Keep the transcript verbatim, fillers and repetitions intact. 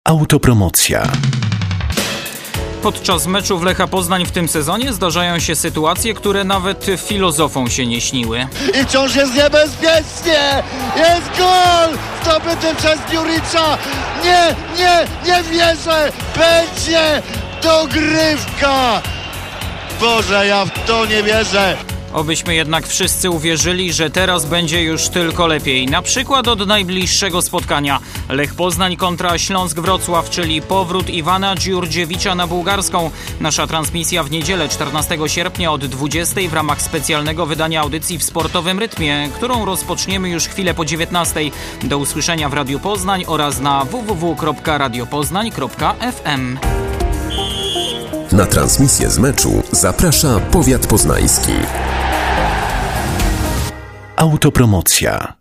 Autopromocja. Podczas meczów Lecha Poznań w tym sezonie zdarzają się sytuacje, które nawet filozofom się nie śniły. I wciąż jest niebezpiecznie! Jest gol! Zdobyty przez Juricza! Nie, nie, nie wierzę! Będzie dogrywka! Boże, ja w to nie wierzę! Obyśmy jednak wszyscy uwierzyli, że teraz będzie już tylko lepiej. Na przykład od najbliższego spotkania. Lech Poznań kontra Śląsk Wrocław, czyli powrót Iwana Dziurdziewicza na bułgarską. Nasza transmisja w niedzielę czternastego sierpnia od dwudziestej w ramach specjalnego wydania audycji w sportowym rytmie, którą rozpoczniemy już chwilę po dziewiętnastej. Do usłyszenia w Radiu Poznań oraz na w w w kropka radio poznań kropka f m. Na transmisję z meczu zaprasza Powiat Poznański. Autopromocja.